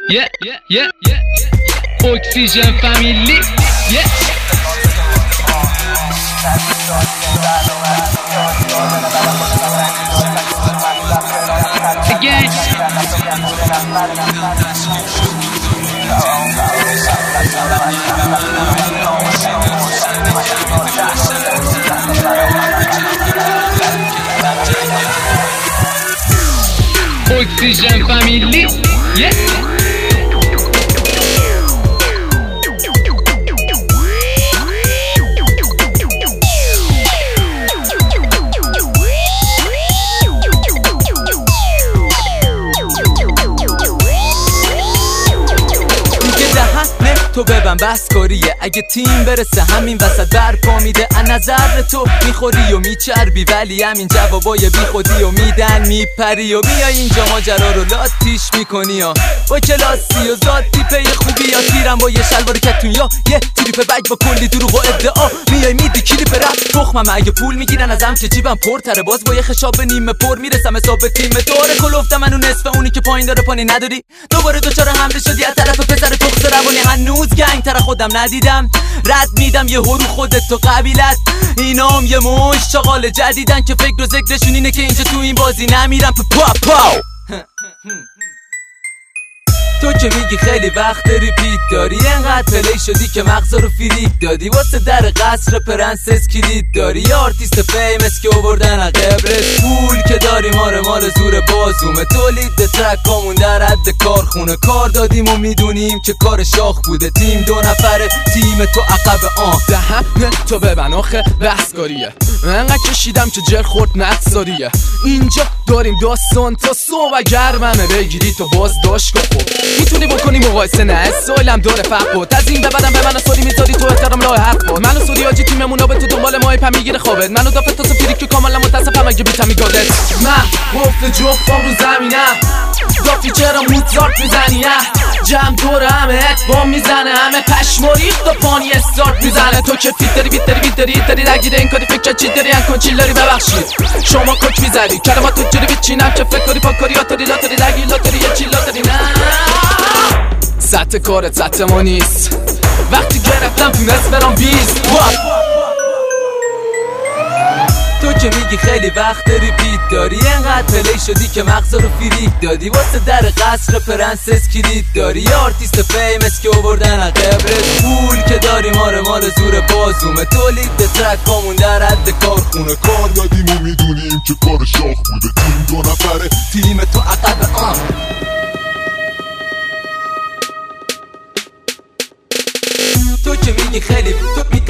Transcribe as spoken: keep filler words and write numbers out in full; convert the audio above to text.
yeah, yeah, yeah, yeah, yeah. Oxygen family, yeah. Again. Oxygen family, yeah. تو ببن بس کاریه اگه تیم برسه همین وسط برپا میده از نظر تو میخوری و میچربی ولی همین جوابای بی خودی و میدن میپری و میای اینجا ماجرا رو لاتیش میکنی ها با کلاسی و ذاتی پی خوبی یا تیرم با یه شلوار کتون یا یه تریپ بگ با کلی دروغ و ادعا میای میدی کلیپ رپ تخمم اگه پول میگیرن ازم که جیبم پرتره باز با یه خشاب نیمه پر میرسم حساب تیم داره کلوفتم منو نصف اونی که پایین داره پانی نداری دوباره دوچار حمله شدی از طرف پسر تخس روانی هنوز گنگ تر خودم ندیدم رد میدم یه هرو خودت تو قبیلت اینام یه مش چاقال جدیدن که فکر و ذکرشون اینه که اینجا تو این بازی نمیرم پا پاو تو که میگی خیلی وقت ریپیت داری انقدر پلی شدی که مغزا رو فریک دادی واسه در قصر پرنسس کلید داری یا آرتیست فیمس که آوردن از قبرت پول که داری ماره مال زور بازومه تولید ترکامون در حد کارخونه کار دادیم و میدونیم که کار شاخ بوده تیم دو نفره تیم تو عقب آن دهن تو ببن آخه بحثکاریه انقدر کشیدم که جر خورد نقصاریه اینجا داریم داستان تا صبح گرممه بگیری تو باز داشت خود میتونی بکنی مقایسه نه سوالم داره فرق بود از این به بعدم به من سوری میذاری تو احترام راه حق بود منو سوری آجی تیممون به تو دنبال ماه پم میگیره خوابت منو دافت تا سفیری که کاملا متاسفم اگه بیتم میگادت من گفت جفتم رو زمینم دافی چرا موتزارت میزنی جمع دور همه اتبام میزنه همه پشماریخت و پانی استارت میزنه تو که فیت داری بیت داری بیت داری داری نگیره این کاری فکر چی داری انکن چیل داری ببخشید شما کک میزدی کلمات تو جوری بیچینم که فکر کاری پاکاری آتاری لاتاری نگی لاتاری یه چی لاتاری نه سطح کارت سطح ما نیست وقتی گرفتم تونست برام بیست تو که میگی خیلی وقت ریپیت داری انقدر پلی شدی که مغزا رو فریک دادی واسه در قصر پرنسس کلید داری یا آرتیست فیمس که آوردن از قبرت پول که داری ماره مال زور بازومه تولید ترکامون در حد کارخونه کار دادیم و میدونیم که کار شاخ بوده تیم دو نفره تیم تو عقب آن تو که میگی خیلی تو